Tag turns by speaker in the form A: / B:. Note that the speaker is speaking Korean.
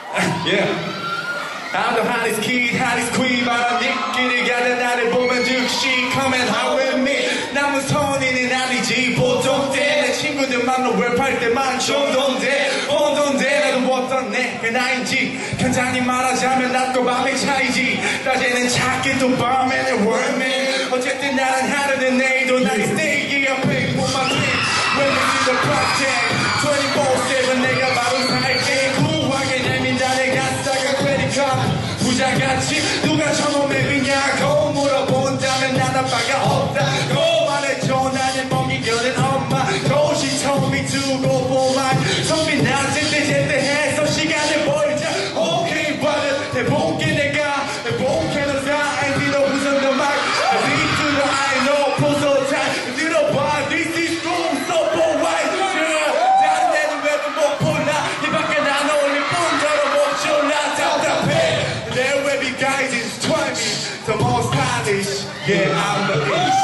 A: Yeah. I'm the hottest kid, hottest queen. 바람 입길을 가다 나를 보면 즉시 come and hide with me. 남은 선인은 아니지 보통 때 내 친구들 만나 랩할 때만 충동돼 혼돈돼. 나도 어떤 내가 나인지 간단히 말하자면 낮과 밤의 차이지. 낮에는 작게 또 밤에는 월맨. 어쨌든 나는 하루는 내일도 나의 스테이지 옆에 with my kids. Women to the project 24/7 내가 바로 살게. 구하게 되면 나를 갔다가 credit card 부자같이 누가 저놈의 비냐고 물어본다면 난 아빠가 없다고 말해줘. 나는 먹이려는 엄마 도시 처음이 두고 보만 성빈 낮을 때 제대해서 시간을 벌자. 오케이 brother 해볼게 내가 해볼게 너 사이드 너 우선 너 막 Lead to the I know prototype 들어봐 This is room so for white 다른 애는 왜도 못 몰라 이 밖에 난 어울릴 뿐더러 못 졸라 답답해. Their webby guys is 20, the most stylish. Yeah, I'm the beast.